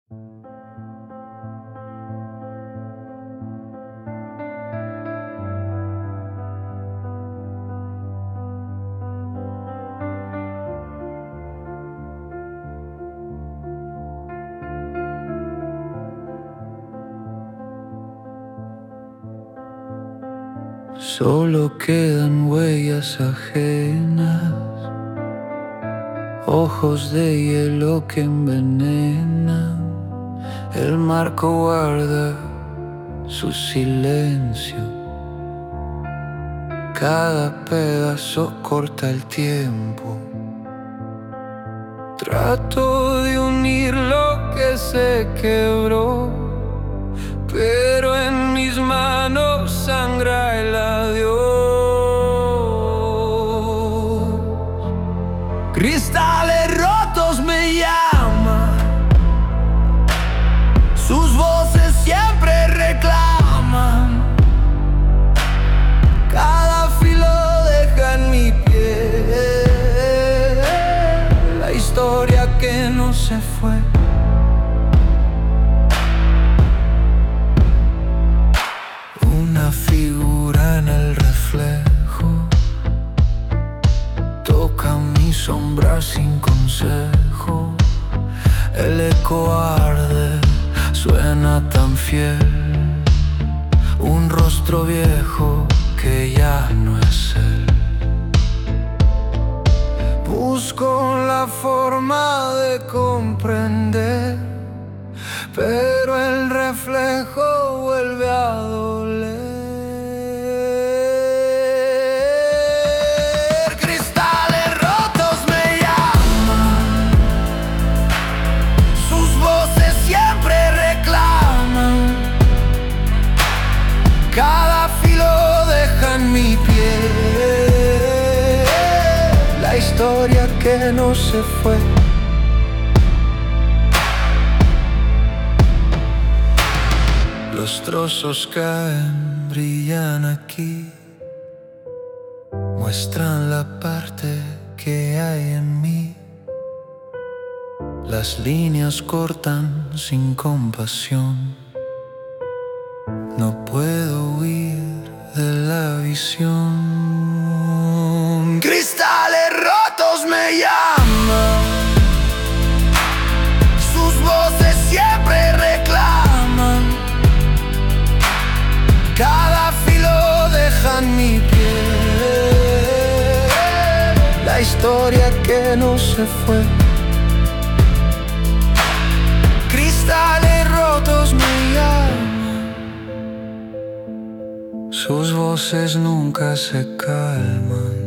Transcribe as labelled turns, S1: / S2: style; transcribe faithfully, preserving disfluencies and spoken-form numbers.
S1: Solo quedan huellas ajenas, ojos de hielo que envenenan. El marco guarda su silencio, cada pedazo corta el tiempo. Trato de unir lo que se quebró, pero en mis manos sangra el adiós. Cristales rotos me llaman, sus voces siempre reclaman. Cada filo deja en mi piel la historia que no se fue. Una figura en el reflejo toca mi sombra sin consejo. El eco arde, suena tan fiel. Un rostro viejo que ya no es él. Busco la forma de comprender, pero el reflejo vuelve a doler. Cristales rotos me llaman, sus voces siempre reclaman. Cada filo deja en mi piel la historia que no se fue. Los trozos caen, brillan aquí, muestran la parte que hay en mí. Las líneas cortan sin compasión. No puedo huir de la visión. Cristales rotos me llaman, sus voces siempre reclaman. Cada filo deja en mi piel la historia que no se fue. Cristales rotos me llaman, sus voces nunca se calman.